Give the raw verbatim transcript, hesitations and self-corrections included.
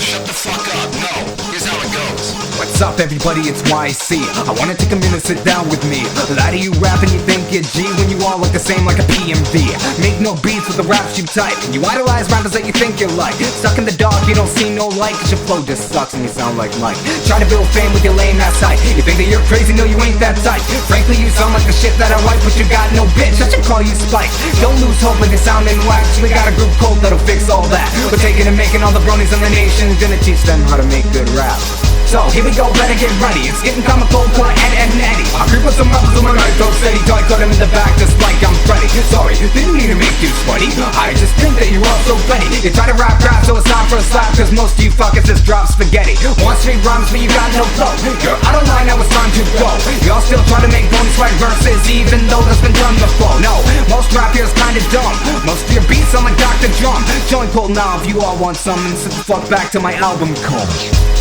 shut the fuck up. No, here's how it goes. What's up everybody, it's Y C. I wanna take a minute, sit down with me. A lot of you rap and you think you're G when you all look the same like a P M D. Make no beats with the raps you type, and you idolize rappers that you think you like. Stuck in the dark, you don't see no light, cause your flow just sucks and you sound like Mike. Try to build fame with your lame ass hype. You think that you're crazy, no you ain't that type. Frankly you sound like the shit that I write, but you got no bitch, I should call you Spike. Don't lose hope when you're sounding whack, we got a group code that'll fix all that. We're taking and making all the bronies in the nation, gonna teach them how to make good rap. So here we go, better get ready. It's getting kinda cold, cut Ed, Ed and Eddie. I creep with some rappers on my night, go steady. Toy cut him in the back just like I'm Freddy. Sorry, didn't mean to make you sweaty. I just think that you're all so ready. You try to rap rap, so it's time for a slap, cause most of you fuckers just drop spaghetti. Want straight rhymes, but you got no flow. You're out of line, now it's time to go. Y'all still try to make bonies write verses, even though that's been done before. No, most rap here's kinda dumb. Most of your beats sound like Doctor Drum. Join pull now if you all want some, and sit the fuck back to my album call.